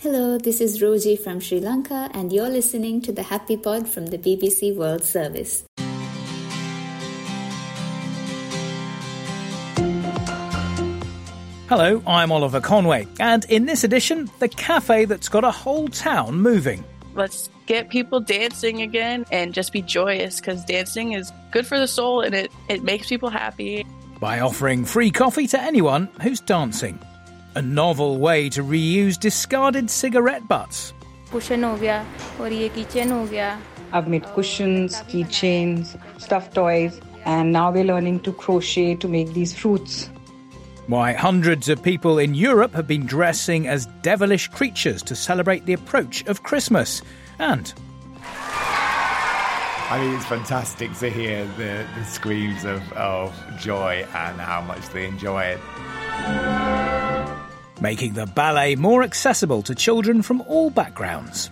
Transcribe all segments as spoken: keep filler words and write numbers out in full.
Hello, this is Roji from Sri Lanka, and you're listening to the Happy Pod from the B B C World Service. Hello, I'm Oliver Conway, and in this edition, the cafe that's got a whole town moving. Let's get people dancing again and just be joyous, because dancing is good for the soul and it, it makes people happy. By offering free coffee to anyone who's dancing. A novel way to reuse discarded cigarette butts. Cushion ho gaya, aur ye keychain ho gaya. I've made cushions, keychains, stuffed toys, and now we're learning to crochet to make these fruits. Why hundreds of people in Europe have been dressing as devilish creatures to celebrate the approach of Christmas. And I mean, it's fantastic to hear the, the screams of, of joy and how much they enjoy it. Making the ballet more accessible to children from all backgrounds.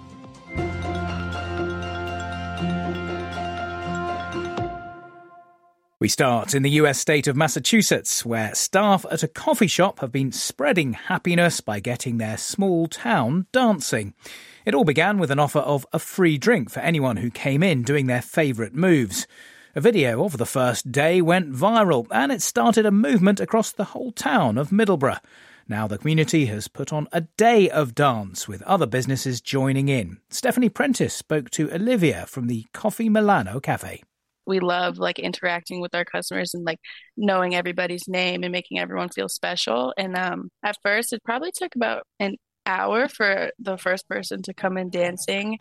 We start in the U S state of Massachusetts, where staff at a coffee shop have been spreading happiness by getting their small town dancing. It all began with an offer of a free drink for anyone who came in doing their favourite moves. A video of the first day went viral, and it started a movement across the whole town of Middleborough. Now the community has put on a day of dance, with other businesses joining in. Stephanie Prentice spoke to Olivia from the Coffee Milano Cafe. We love like interacting with our customers and like knowing everybody's name and making everyone feel special. And um, at first, it probably took about an hour for the first person to come in dancing.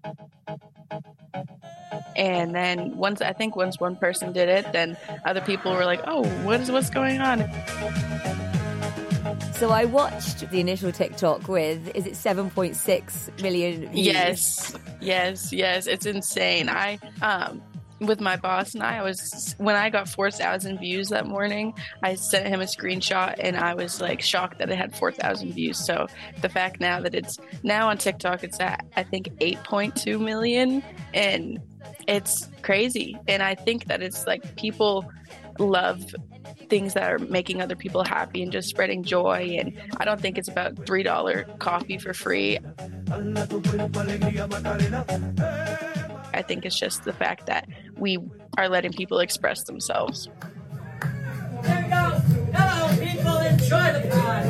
And then once, I think once one person did it, then other people were like, oh, what is what's going on? So I watched the initial TikTok with, is it seven point six million views? Yes, yes, yes. It's insane. I, um, with my boss and I, I was, when I got four thousand views that morning, I sent him a screenshot and I was like shocked that it had four thousand views. So the fact now that it's now on TikTok, it's at, I think, eight point two million, and it's crazy. And I think that it's like people love things that are making other people happy and just spreading joy. And I don't think it's about three dollars coffee for free. I think it's just the fact that we are letting people express themselves. There we go. Hello, people, enjoy the pod.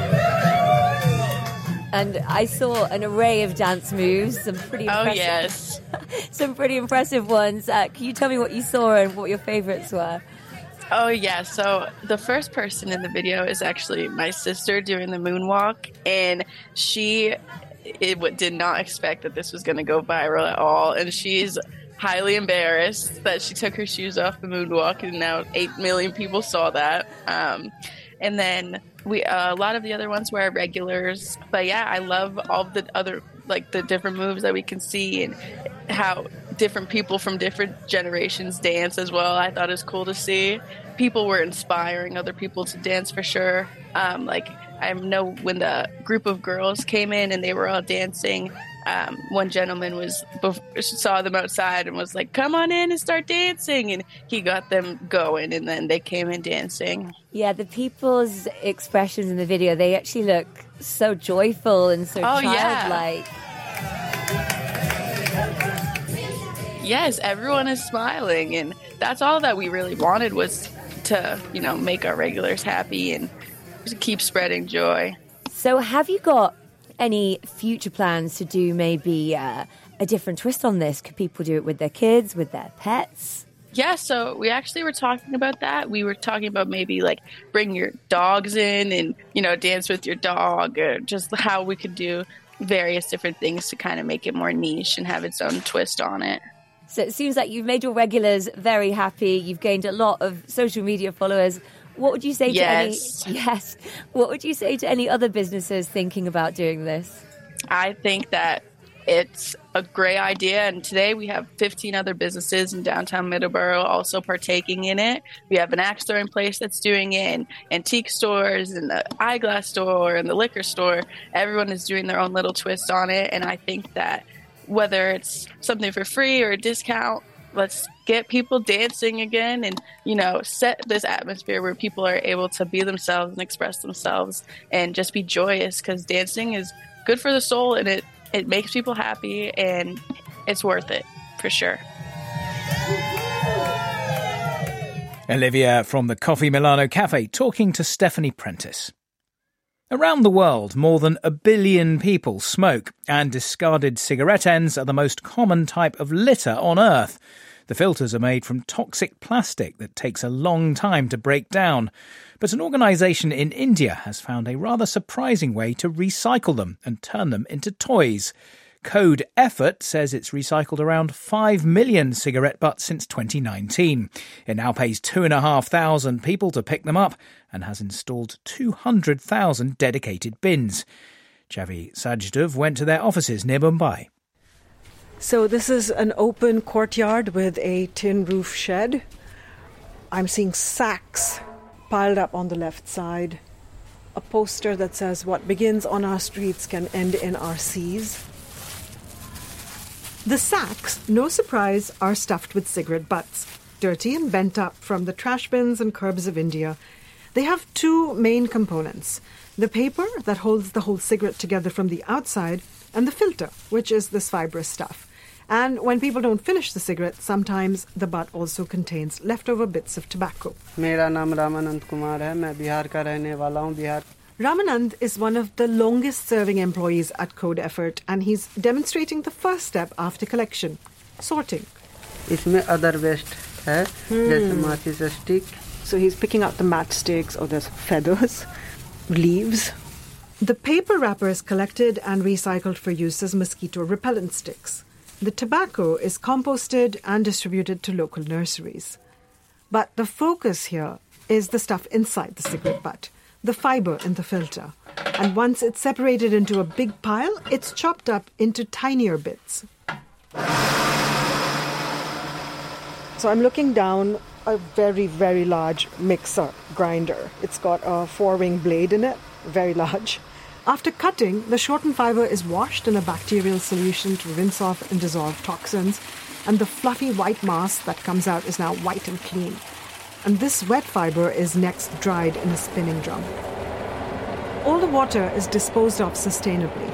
And I saw an array of dance moves, some pretty impressive, oh yes, some pretty impressive ones. Uh, can you tell me what you saw and what your favorites were? Oh, yeah. So the first person in the video is actually my sister doing the moonwalk. And she it w- did not expect that this was going to go viral at all. And she's highly embarrassed that she took her shoes off the moonwalk. And now eight million people saw that. Um, and then we uh, a lot of the other ones were regulars. But yeah, I love all the other, like the different moves that we can see and how different people from different generations dance as well. I thought it was cool to see. People were inspiring other people to dance for sure. Um, like I know when the group of girls came in and they were all dancing, um, one gentleman was saw them outside and was like, come on in and start dancing. And he got them going and then they came in dancing. Yeah, the people's expressions in the video, they actually look so joyful and so oh, childlike. Yeah. Yes, everyone is smiling, and that's all that we really wanted was to, you know, make our regulars happy and keep spreading joy. So have you got any future plans to do maybe uh, a different twist on this? Could people do it with their kids, with their pets? Yeah, so we actually were talking about that. We were talking about maybe like bring your dogs in and, you know, dance with your dog, or just how we could do various different things to kind of make it more niche and have its own twist on it. So it seems like you've made your regulars very happy. You've gained a lot of social media followers. What would you say yes. to any yes? What would you say to any other businesses thinking about doing this? I think that it's a great idea, and today we have fifteen other businesses in downtown Middleborough also partaking in it. We have an axe throwing place that's doing it, and antique stores, and the eyeglass store, and the liquor store. Everyone is doing their own little twist on it, and I think that whether it's something for free or a discount, let's get people dancing again and, you know, set this atmosphere where people are able to be themselves and express themselves and just be joyous, because dancing is good for the soul, and it, it makes people happy, and it's worth it for sure. Olivia from the Coffee Milano Cafe talking to Stephanie Prentice. Around the world, more than a billion people smoke, and discarded cigarette ends are the most common type of litter on Earth. The filters are made from toxic plastic that takes a long time to break down. But an organisation in India has found a rather surprising way to recycle them and turn them into toys. Code Effort says it's recycled around five million cigarette butts since twenty nineteen. It now pays two and a half thousand people to pick them up and has installed two hundred thousand dedicated bins. Javi Sajdev went to their offices near Mumbai. So this is an open courtyard with a tin roof shed. I'm seeing sacks piled up on the left side. A poster that says, "What begins on our streets can end in our seas." The sacks, no surprise, are stuffed with cigarette butts, dirty and bent up from the trash bins and curbs of India. They have two main components: the paper that holds the whole cigarette together from the outside, and the filter, which is this fibrous stuff. And when people don't finish the cigarette, sometimes the butt also contains leftover bits of tobacco. मेरा नाम रामानंद कुमार है, मैं बिहार का रहने वाला हूँ, Bihar. Ramanand is one of the longest-serving employees at Code Effort, and he's demonstrating the first step after collection, sorting. इसमें other waste है, जैसे माचिस stick. So he's picking out the matchsticks, or there's feathers, leaves. The paper wrapper is collected and recycled for use as mosquito repellent sticks. The tobacco is composted and distributed to local nurseries. But the focus here is the stuff inside the cigarette butt, the fibre in the filter. And once it's separated into a big pile, it's chopped up into tinier bits. So I'm looking down a very, very large mixer grinder. It's got a four-wing blade in it, very large. After cutting, the shortened fibre is washed in a bacterial solution to rinse off and dissolve toxins, and the fluffy white mass that comes out is now white and clean. And this wet fibre is next dried in a spinning drum. All the water is disposed of sustainably.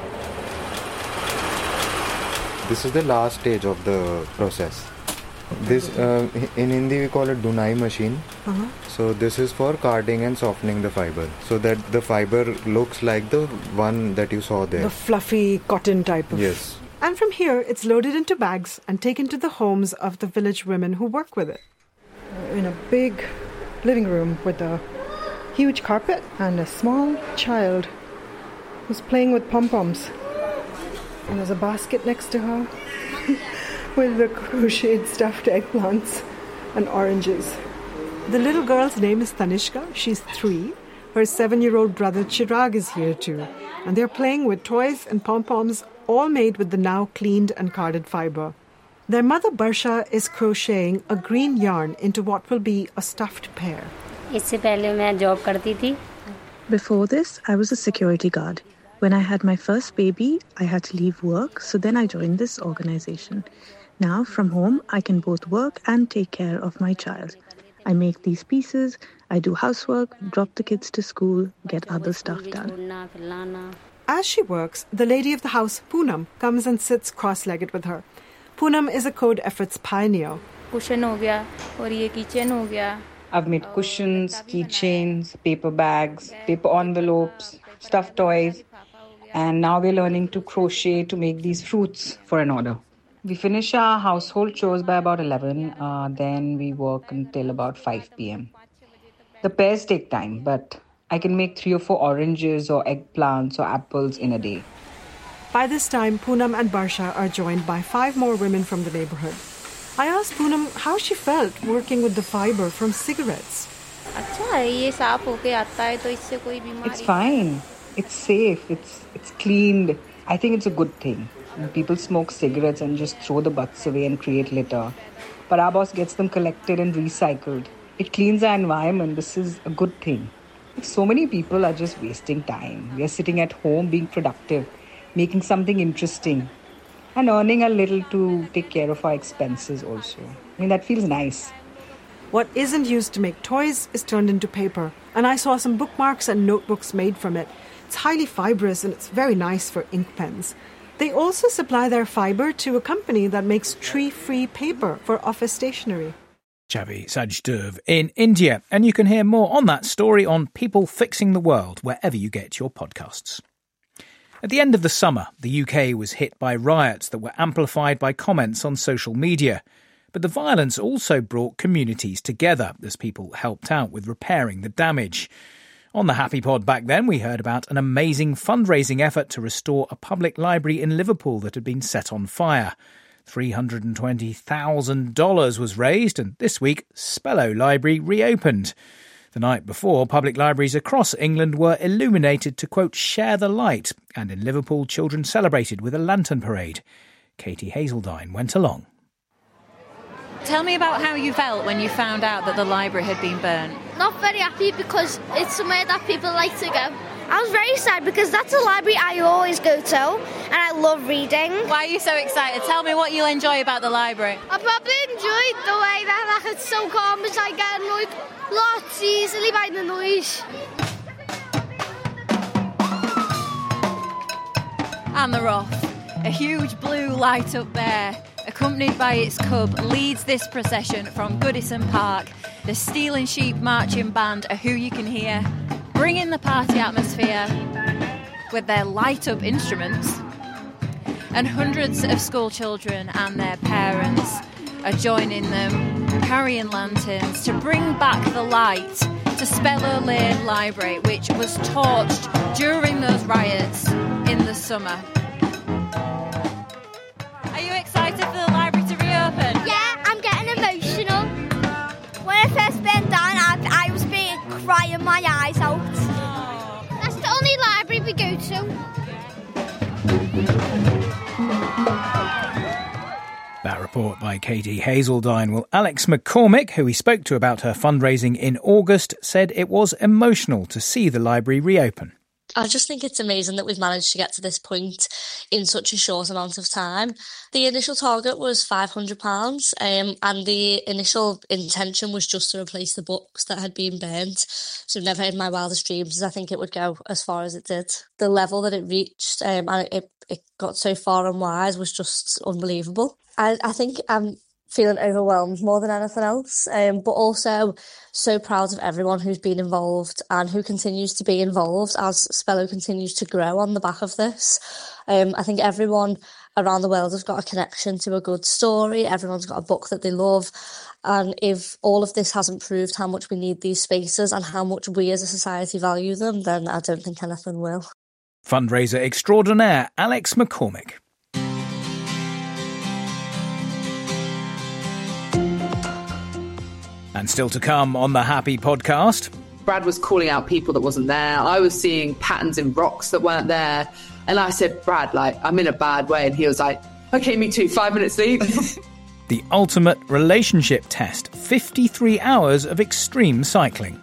This is the last stage of the process. This uh, in Hindi we call it Dunai machine. Uh-huh. So this is for carding and softening the fibre, so that the fibre looks like the one that you saw there. The fluffy cotton type of. Yes. And from here it's loaded into bags and taken to the homes of the village women who work with it. In a big living room with a huge carpet and a small child who's playing with pom-poms. And there's a basket next to her with the crocheted stuffed eggplants and oranges. The little girl's name is Tanishka. She's three. Her seven-year-old brother Chirag is here too. And they're playing with toys and pom-poms, all made with the now cleaned and carded fibre. Their mother Barsha is crocheting a green yarn into what will be a stuffed pear. Before this, I was a security guard. When I had my first baby, I had to leave work, so then I joined this organization. Now, from home, I can both work and take care of my child. I make these pieces, I do housework, drop the kids to school, get other stuff done. As she works, the lady of the house, Poonam, comes and sits cross-legged with her. Poonam is a Code Efforts pioneer. I've made cushions, keychains, paper bags, paper envelopes, stuffed toys, and now we're learning to crochet to make these fruits for an order. We finish our household chores by about eleven, uh, then we work until about five p.m. The pears take time, but I can make three or four oranges or eggplants or apples in a day. By this time, Poonam and Barsha are joined by five more women from the neighborhood. I asked Poonam how she felt working with the fibre from cigarettes. It's fine. It's safe. It's it's cleaned. I think it's a good thing. When people smoke cigarettes and just throw the butts away and create litter, but our boss gets them collected and recycled. It cleans our environment. This is a good thing. So many people are just wasting time. We are sitting at home being productive, making something interesting, and earning a little to take care of our expenses also. I mean, that feels nice. What isn't used to make toys is turned into paper, and I saw some bookmarks and notebooks made from it. It's highly fibrous and it's very nice for ink pens. They also supply their fibre to a company that makes tree-free paper for office stationery. Chavi Sajdev in India. And you can hear more on that story on People Fixing the World, wherever you get your podcasts. At the end of the summer, the U K was hit by riots that were amplified by comments on social media. But the violence also brought communities together as people helped out with repairing the damage. On the Happy Pod back then, we heard about an amazing fundraising effort to restore a public library in Liverpool that had been set on fire. three hundred twenty thousand dollars was raised, and this week, Spello Library reopened. The night before, public libraries across England were illuminated to, quote, share the light, and in Liverpool, children celebrated with a lantern parade. Katie Hazeldine went along. Tell me about how you felt when you found out that the library had been burnt. Not very happy because it's somewhere that people like to go. I was very sad because that's a library I always go to and I love reading. Why are you so excited? Tell me what you'll enjoy about the library. I probably enjoyed the way that like, it's so calm because I get annoyed lots easily by the noise. And they're off. A huge blue light up there, accompanied by its cub, leads this procession from Goodison Park. The Steel and Sheep Marching Band are who you can hear, bringing the party atmosphere with their light-up instruments. And hundreds of school children and their parents are joining them, carrying lanterns to bring back the light to Spello Lane Library, which was torched during those riots in the summer. Are you excited for the library to reopen? Yeah, I'm getting emotional. When I first bent down, I, I was being crying my eyes out. Oh. That's the only library we go to. That report by Katie Hazeldine. Well, Alex McCormick, who we spoke to about her fundraising in August, said it was emotional to see the library reopen. I just think it's amazing that we've managed to get to this point in such a short amount of time. The initial target was five hundred pounds um, and the initial intention was just to replace the books that had been burnt. So never in my wildest dreams I think it would go as far as it did. The level that it reached um, and it, it got so far and wide was just unbelievable. I, I think I'm feeling overwhelmed more than anything else, um, but also so proud of everyone who's been involved and who continues to be involved as Spello continues to grow on the back of this. Um, I think everyone around the world has got a connection to a good story. Everyone's got a book that they love. And if all of this hasn't proved how much we need these spaces and how much we as a society value them, then I don't think anything will. Fundraiser extraordinaire Alex McCormick. And still to come on the Happy Podcast. Brad was calling out people that wasn't there. I was seeing patterns in rocks that weren't there. And I said, Brad, like, I'm in a bad way. And he was like, okay, me too, five minutes sleep. The ultimate relationship test, fifty-three hours of extreme cycling.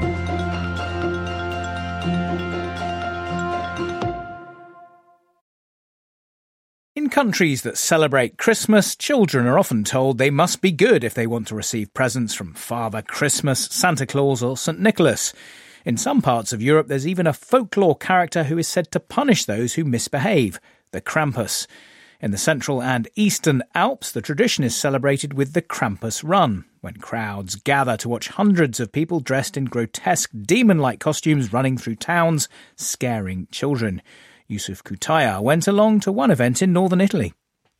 In countries that celebrate Christmas, children are often told they must be good if they want to receive presents from Father Christmas, Santa Claus or Saint Nicholas. In some parts of Europe, there's even a folklore character who is said to punish those who misbehave, the Krampus. In the Central and Eastern Alps, the tradition is celebrated with the Krampus Run, when crowds gather to watch hundreds of people dressed in grotesque demon-like costumes running through towns, scaring children. Yusuf Kutaya went along to one event in northern Italy.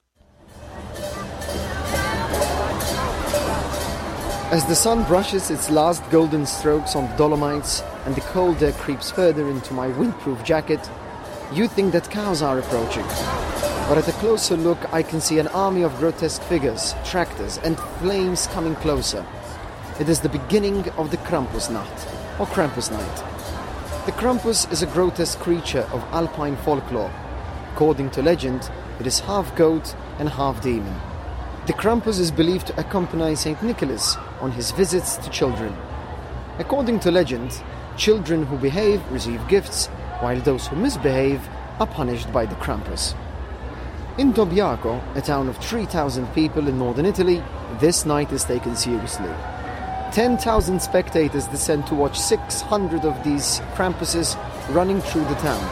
As the sun brushes its last golden strokes on the Dolomites and the cold air creeps further into my windproof jacket, you think that cows are approaching. But at a closer look, I can see an army of grotesque figures, tractors and flames coming closer. It is the beginning of the Krampusnacht, or Krampus Night. The Krampus is a grotesque creature of alpine folklore. According to legend, it is half goat and half demon. The Krampus is believed to accompany Saint Nicholas on his visits to children. According to legend, children who behave receive gifts, while those who misbehave are punished by the Krampus. In Dobbiaco, a town of three thousand people in northern Italy, this night is taken seriously. ten thousand spectators descend to watch six hundred of these Krampuses running through the town.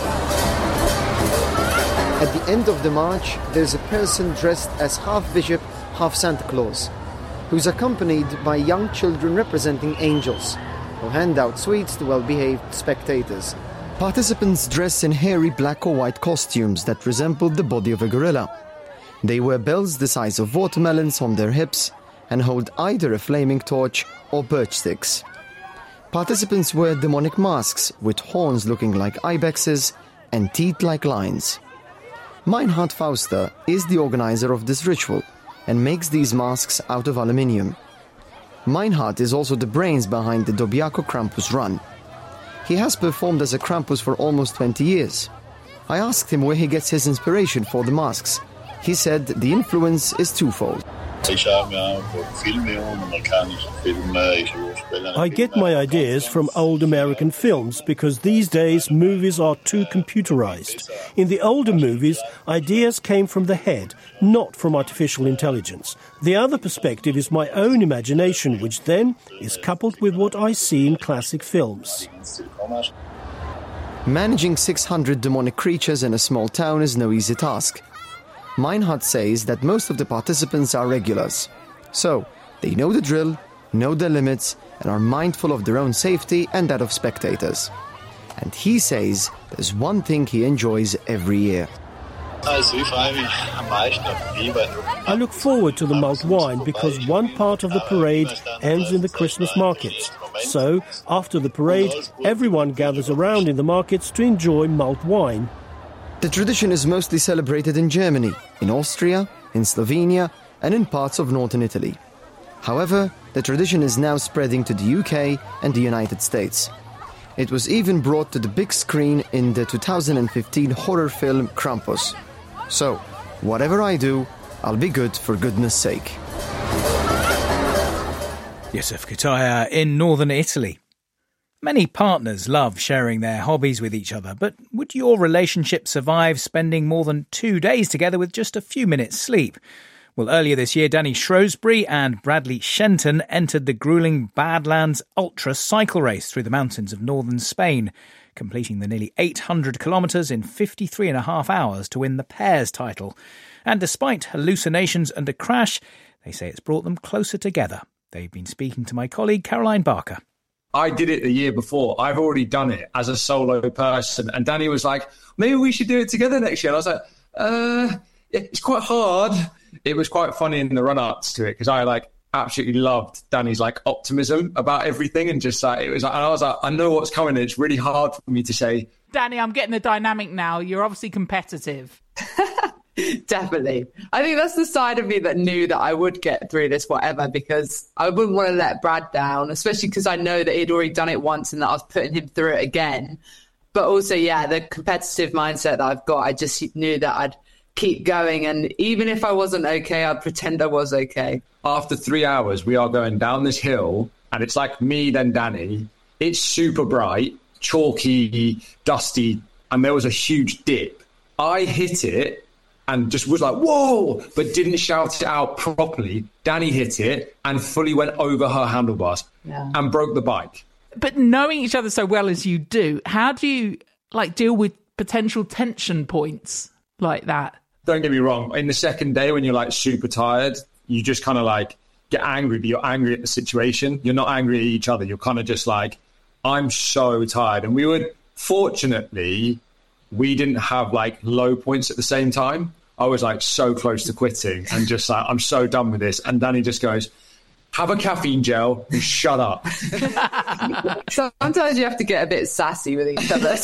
At the end of the march, there's a person dressed as half bishop, half Santa Claus, who's accompanied by young children representing angels, who hand out sweets to well-behaved spectators. Participants dress in hairy black or white costumes that resemble the body of a gorilla. They wear bells the size of watermelons on their hips and hold either a flaming torch or birch sticks. Participants wear demonic masks with horns looking like ibexes and teeth like lions. Meinhard Fauster is the organizer of this ritual and makes these masks out of aluminium. Meinhard is also the brains behind the Dobiako Krampus run. He has performed as a Krampus for almost twenty years. I asked him where he gets his inspiration for the masks. He said the influence is twofold. I get my ideas from old American films because these days movies are too computerized. In the older movies, ideas came from the head, not from artificial intelligence. The other perspective is my own imagination, which then is coupled with what I see in classic films. Managing six hundred demonic creatures in a small town is no easy task. Meinhard says that most of the participants are regulars. So, they know the drill, know their limits, and are mindful of their own safety and that of spectators. And he says there's one thing he enjoys every year. I look forward to the mulled wine because one part of the parade ends in the Christmas markets. So, after the parade, everyone gathers around in the markets to enjoy mulled wine. The tradition is mostly celebrated in Germany, in Austria, in Slovenia, and in parts of northern Italy. However, the tradition is now spreading to the U K and the United States. It was even brought to the big screen in the two thousand fifteen horror film Krampus. So, whatever I do, I'll be good for goodness sake. Yusuf Kutaya in northern Italy. Many partners love sharing their hobbies with each other, but would your relationship survive spending more than two days together with just a few minutes sleep? Well, earlier this year, Danny Shrewsbury and Bradley Shenton entered the gruelling Badlands Ultra cycle race through the mountains of northern Spain, completing the nearly eight hundred kilometres in fifty-three and a half hours to win the pairs title. And despite hallucinations and a crash, they say it's brought them closer together. They've been speaking to my colleague Caroline Barker. I did it the year before. I've already done it as a solo person. And Danny was like, maybe we should do it together next year. And I was like, uh, it's quite hard. It was quite funny in the run-ups to it because I like absolutely loved Danny's like optimism about everything. And just like, it was like, and I was like, I know what's coming. And it's really hard for me to say. Danny, I'm getting the dynamic now. You're obviously competitive. Definitely. I think that's the side of me that knew that I would get through this, whatever, because I wouldn't want to let Brad down, especially because I know that he'd already done it once and that I was putting him through it again. But also, yeah, the competitive mindset that I've got, I just knew that I'd keep going. And even if I wasn't okay, I'd pretend I was okay. After three hours, we are going down this hill and it's like me, then Danny. It's super bright, chalky, dusty, and there was a huge dip. I hit it and just was like, whoa, but didn't shout it out properly. Danny hit it and fully went over her handlebars yeah. and broke the bike. But knowing each other so well as you do, how do you like deal with potential tension points like that? Don't get me wrong. In the second day when you're like super tired, you just kind of like get angry, but you're angry at the situation. You're not angry at each other. You're kind of just like, I'm so tired. And we would, fortunately, we didn't have like low points at the same time. I was like so close to quitting and just like, I'm so done with this. And Danny just goes, have a caffeine gel and shut up. Sometimes you have to get a bit sassy with each other.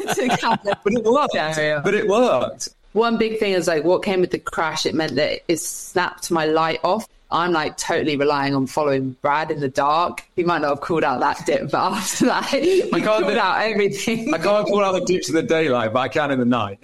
But it worked. Yeah. But it worked. One big thing is like what came with the crash, it meant that it snapped my light off. I'm like totally relying on following Brad in the dark. He might not have called out that dip, but after that, he I can't called do, out everything. I can't call out the dips in the daylight, but I can in the night.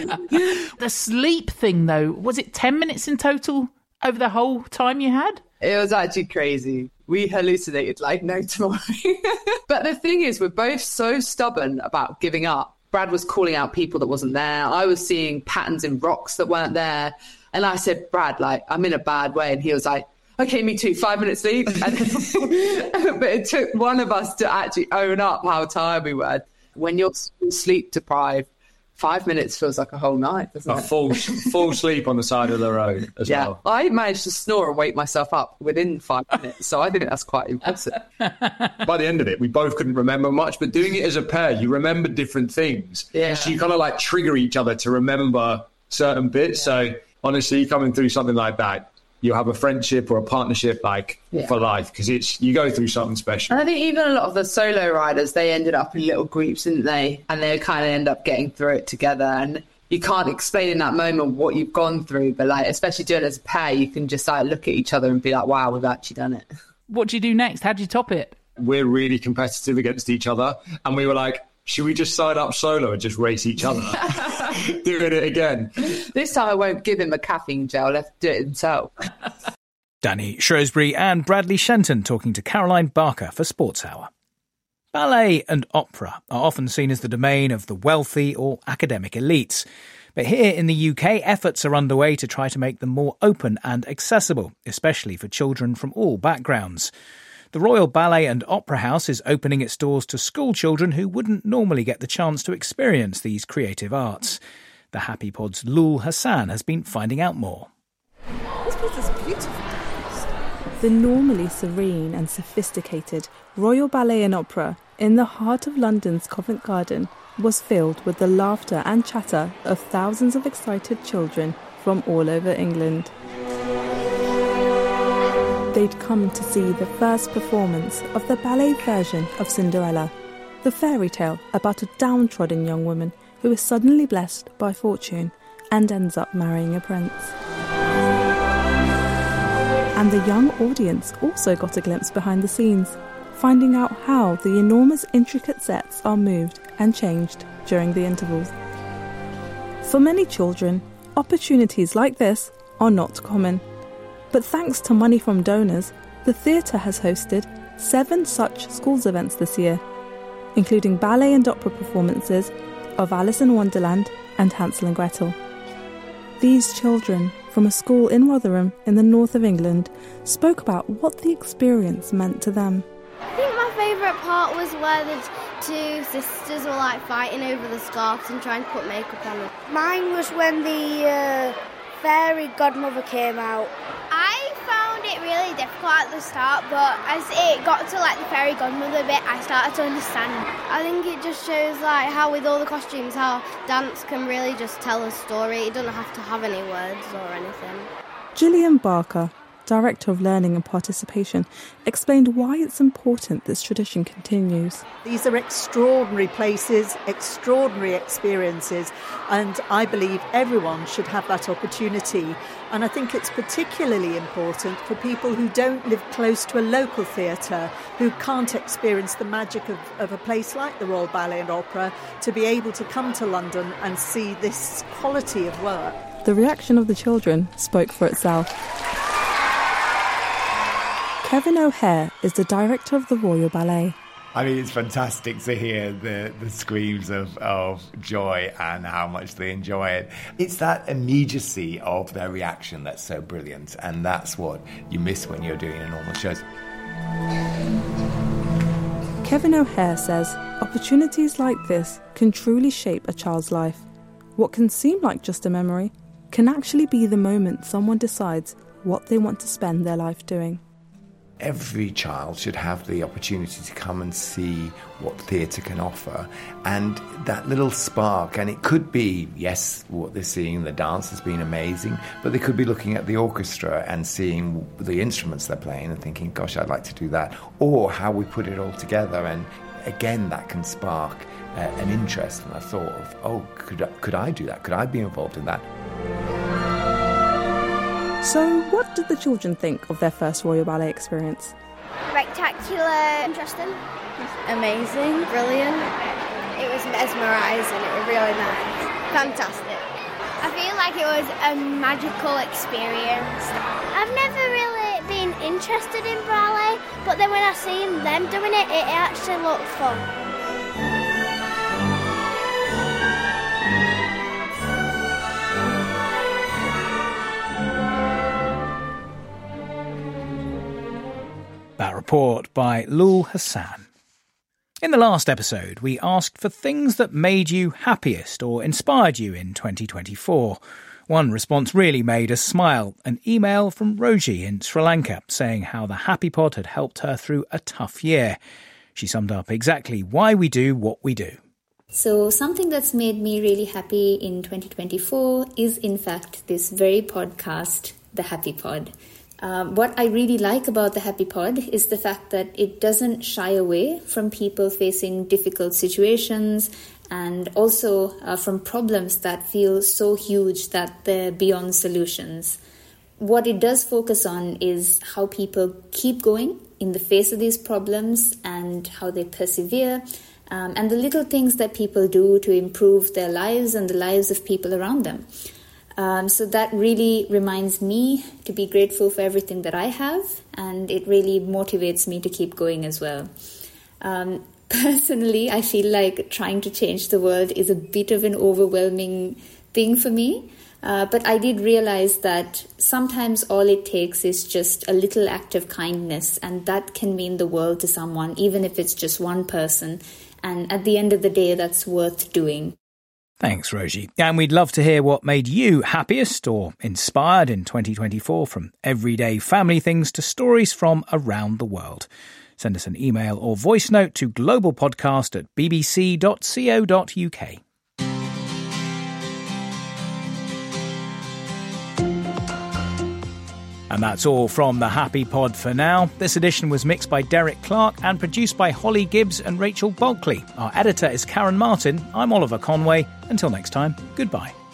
The sleep thing, though, was it ten minutes in total over the whole time you had? It was actually crazy. We hallucinated like no tomorrow. But the thing is, we're both so stubborn about giving up. Brad was calling out people that wasn't there. I was seeing patterns in rocks that weren't there. And I said, Brad, like, I'm in a bad way. And he was like, okay, me too, five minutes sleep. And but it took one of us to actually own up how tired we were. when you're sleep deprived, five minutes feels like a whole night, doesn't A it? full, full sleep on the side of the road as yeah. well. I managed to snore and wake myself up within five minutes, so I think that's quite impressive. By the end of it, we both couldn't remember much, but doing it as a pair, you remember different things. Yeah. So you kind of like trigger each other to remember certain bits. So honestly, coming through something like that, you'll have a friendship or a partnership like Yeah. for life, because it's you go through something special. And I think even a lot of the solo riders, they ended up in little groups, didn't they? And they kind of end up getting through it together. And you can't explain in that moment what you've gone through, but like, especially doing it as a pair, you can just like look at each other and be like, wow, we've actually done it. What do you do next? How do you top it? We're really competitive against each other, and we were like, should we just sign up solo and just race each other? Doing it again. This time I won't give him a caffeine gel, let him do it himself. Danny Shrewsbury and Bradley Shenton talking to Caroline Barker for Sports Hour. Ballet and opera are often seen as the domain of the wealthy or academic elites. But here in the U K, efforts are underway to try to make them more open and accessible, especially for children from all backgrounds. The Royal Ballet and Opera House is opening its doors to school children who wouldn't normally get the chance to experience these creative arts. The Happy Pod's Lul Hassan has been finding out more. This place is beautiful. The normally serene and sophisticated Royal Ballet and Opera in the heart of London's Covent Garden was filled with the laughter and chatter of thousands of excited children from all over England. They'd come to see the first performance of the ballet version of Cinderella, the fairy tale about a downtrodden young woman who is suddenly blessed by fortune and ends up marrying a prince. And the young audience also got a glimpse behind the scenes, finding out how the enormous intricate sets are moved and changed during the intervals. For many children, opportunities like this are not common. But thanks to money from donors, the theatre has hosted seven such schools events this year, including ballet and opera performances of Alice in Wonderland and Hansel and Gretel. These children from a school in Rotherham in the north of England spoke about what the experience meant to them. I think my favourite part was where the two sisters were like fighting over the scarves and trying to put makeup on them. Mine was when the uh, fairy godmother came out. I found it really difficult at the start, but as it got to like the fairy godmother bit, I started to understand. I think it just shows like how with all the costumes, how dance can really just tell a story. It doesn't have to have any words or anything. Gillian Barker, Director of Learning and Participation, explained why it's important this tradition continues. These are extraordinary places, extraordinary experiences, and I believe everyone should have that opportunity. And I think it's particularly important for people who don't live close to a local theatre, who can't experience the magic of, of a place like the Royal Ballet and Opera, to be able to come to London and see this quality of work. The reaction of the children spoke for itself. Kevin O'Hare is the director of the Royal Ballet. I mean, it's fantastic to hear the, the screams of, of joy and how much they enjoy it. It's that immediacy of their reaction that's so brilliant, and that's what you miss when you're doing a normal show. Kevin O'Hare says opportunities like this can truly shape a child's life. What can seem like just a memory can actually be the moment someone decides what they want to spend their life doing. Every child should have the opportunity to come and see what theatre can offer, and that little spark, and it could be, yes, what they're seeing, the dance has been amazing, but they could be looking at the orchestra and seeing the instruments they're playing and thinking, gosh, I'd like to do that, or how we put it all together, and again, that can spark uh, an interest and a thought of, oh, could I, could I do that? Could I be involved in that? So, what did the children think of their first Royal Ballet experience? Spectacular, interesting, amazing, brilliant. It was mesmerising, it was really nice, fantastic. I feel like it was a magical experience. I've never really been interested in ballet, but then when I seen them doing it, it actually looked fun. That report by Lul Hassan. In the last episode, we asked for things that made you happiest or inspired you in twenty twenty-four. One response really made us smile, an email from Roji in Sri Lanka saying how the Happy Pod had helped her through a tough year. She summed up exactly why we do what we do. So something that's made me really happy in twenty twenty-four is in fact this very podcast, The Happy Pod. Um, what I really like about the Happy Pod is the fact that it doesn't shy away from people facing difficult situations and also uh, from problems that feel so huge that they're beyond solutions. What it does focus on is how people keep going in the face of these problems and how they persevere, um, and the little things that people do to improve their lives and the lives of people around them. Um, so that really reminds me to be grateful for everything that I have, and it really motivates me to keep going as well. Um, personally, I feel like trying to change the world is a bit of an overwhelming thing for me, uh, but I did realize that sometimes all it takes is just a little act of kindness, and that can mean the world to someone, even if it's just one person, and at the end of the day, that's worth doing. Thanks, Roji. And we'd love to hear what made you happiest or inspired in twenty twenty-four, from everyday family things to stories from around the world. Send us an email or voice note to globalpodcast at b b c dot co dot u k. And that's all from the Happy Pod for now. This edition was mixed by Derek Clark and produced by Holly Gibbs and Rachel Bulkley. Our editor is Karen Martin. I'm Oliver Conway. Until next time, goodbye.